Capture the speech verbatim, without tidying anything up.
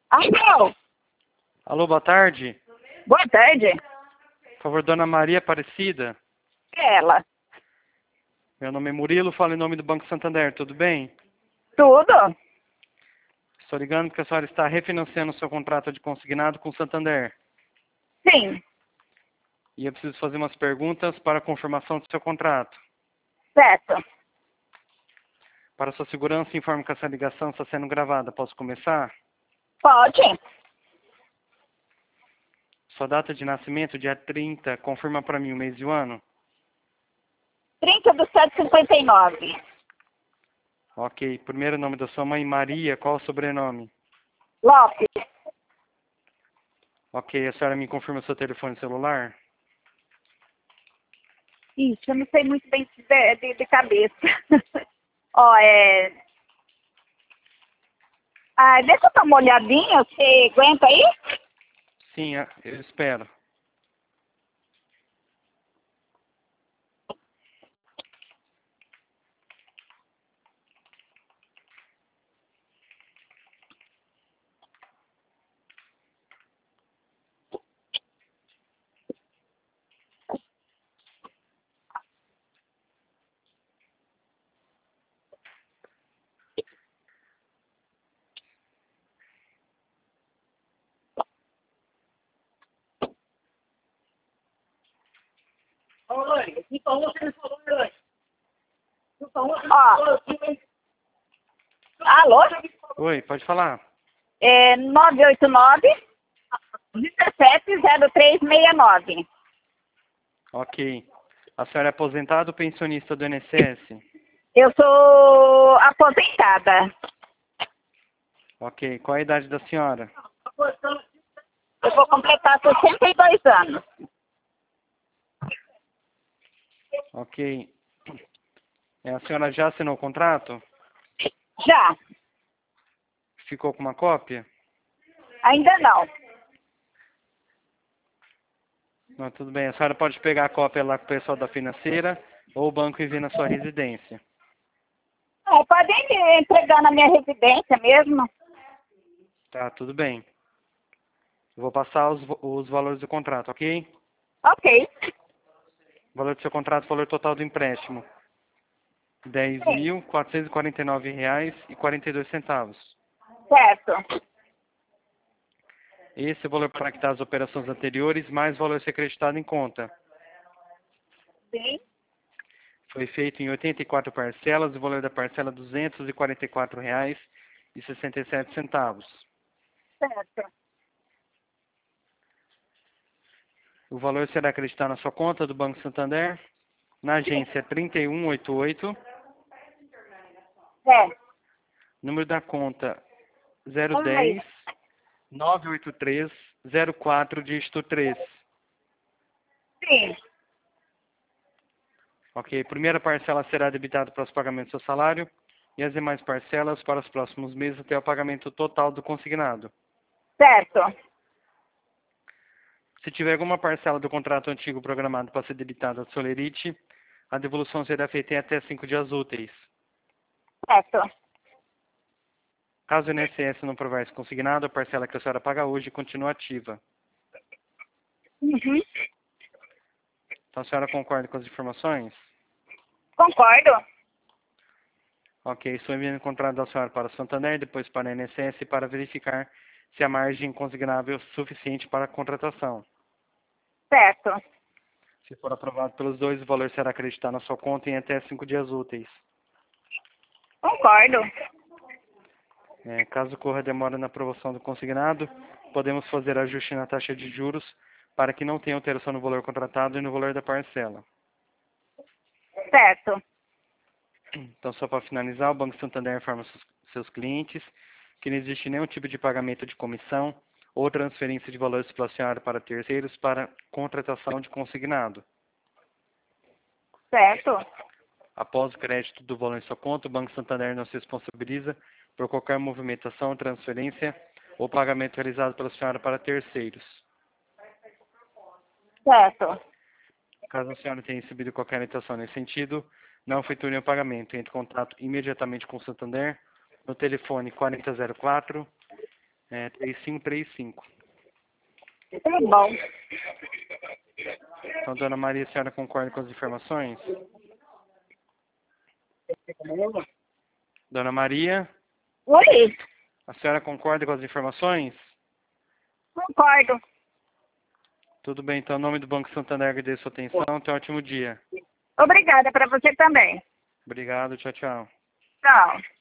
Alô? Alô, boa tarde. Boa tarde. Por favor, Dona Maria Aparecida. É ela. Meu nome é Murilo, falo em nome do Banco Santander, tudo bem? Tudo? Estou ligando porque a senhora está refinanciando o seu contrato de consignado com o Santander. Sim. E eu preciso fazer umas perguntas para a confirmação do seu contrato. Certo. Para sua segurança, informo que essa ligação está sendo gravada. Posso começar? Pode. Sua data de nascimento, dia trinta, confirma para mim o mês e o ano? trinta do sete de cinquenta e nove. Ok. Primeiro nome da sua mãe, Maria. Qual o sobrenome? Lopes. Ok. A senhora me confirma o seu telefone celular? Ixi, eu não sei muito bem de, de, de cabeça. Ó, é... Ah, deixa eu dar uma olhadinha. Você aguenta aí? Sim, eu espero. Ó. Alô? Oi, pode falar. É nove oito nove, dezessete zero três seis nove. Ok. A senhora é aposentada ou pensionista do I N S S? Eu sou aposentada. Ok. Qual a idade da senhora? Eu vou completar sessenta e dois anos. Ok. É, a senhora já assinou o contrato? Já. Ficou com uma cópia? Ainda não. Não, tudo bem. A senhora pode pegar a cópia lá com o pessoal da financeira ou o banco envia na sua residência. É, podem entregar na minha residência mesmo. Tá, tudo bem. Eu vou passar os, os valores do contrato, ok? Ok. O valor do seu contrato, o valor total do empréstimo. dez Sim. mil quatrocentos e quarenta e nove reais e quarenta e dois centavos. Certo. Esse é o valor para quitar as operações anteriores, mais o valor a ser acreditado em conta. Sim. Foi feito em oitenta e quatro parcelas, o valor da parcela é duzentos e quarenta e quatro reais e sessenta e sete centavos. Certo. O valor será acreditado na sua conta do Banco Santander, na agência trinta e um oitenta e oito, É. número da conta zero um Ai. zero nove oito três zero quatro dígito três. Sim. Ok, primeira parcela será debitada para os pagamentos do seu salário e as demais parcelas para os próximos meses até o pagamento total do consignado. Certo. Se tiver alguma parcela do contrato antigo programado para ser debitada do Solerite, a devolução será feita em até cinco dias úteis. Certo. Caso o I N S S não provar esse consignado, a parcela que a senhora paga hoje continua ativa. Uhum. Então a senhora concorda com as informações? Concordo. Ok, estou enviando o contrato da senhora para o Santander, depois para a I N S S para verificar se a margem consignável é suficiente para a contratação. Certo. Se for aprovado pelos dois, o valor será acreditado na sua conta em até cinco dias úteis. Concordo. É, caso ocorra demora na aprovação do consignado, podemos fazer ajuste na taxa de juros para que não tenha alteração no valor contratado e no valor da parcela. Certo. Então, só para finalizar, o Banco Santander informa seus, seus clientes que não existe nenhum tipo de pagamento de comissão ou transferência de valores pela senhora para terceiros para contratação de consignado. Certo. Após o crédito do valor em sua conta, o Banco Santander não se responsabiliza por qualquer movimentação, transferência ou pagamento realizado pela senhora para terceiros. Certo. Caso a senhora tenha recebido qualquer orientação nesse sentido, não efetue o pagamento. Entre em contato imediatamente com o Santander no telefone quarenta zero quatro, É três cinco três cinco. Tá bom. Então, dona Maria, a senhora concorda com as informações? Dona Maria, Oi, a senhora concorda com as informações? concordo. Tudo bem, então, em nome do Banco Santander, agradeço a sua atenção. Tenha um ótimo dia. Obrigada para você também. Obrigado, tchau, tchau. Tchau.